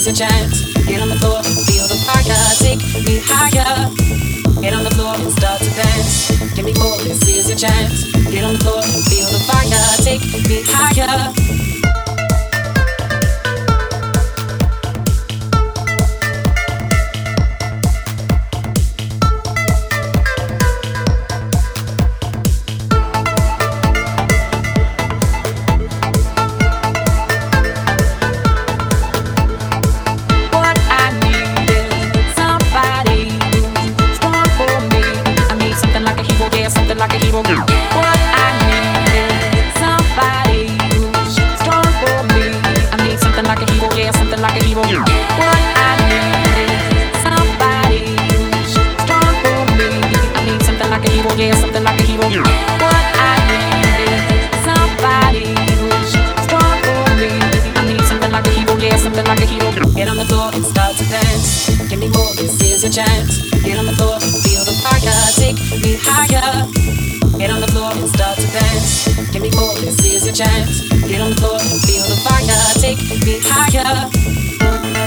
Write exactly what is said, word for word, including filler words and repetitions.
is your chance. Get on the floor, feel the fire, take me higher. Get on the floor and start to dance. Give me more, this is your chance. Get on the floor, feel the fire, take me higher. Like a hero. What I need is somebody who's strong for me. I need something like a hero, yeah, something like a hero. What I need is somebody who's strong for me. I need something like a hero, yeah, something like a hero. What I need is somebody who's strong for me. I need something like a hero, yeah, something like a hero. Get on the floor and start to dance. Give me more, this is your chance. Get on the floor, feel the fire, take me higher. Get on the floor and start to dance. Give me more, this is your chance. Get on the floor, feel the fire, take me higher.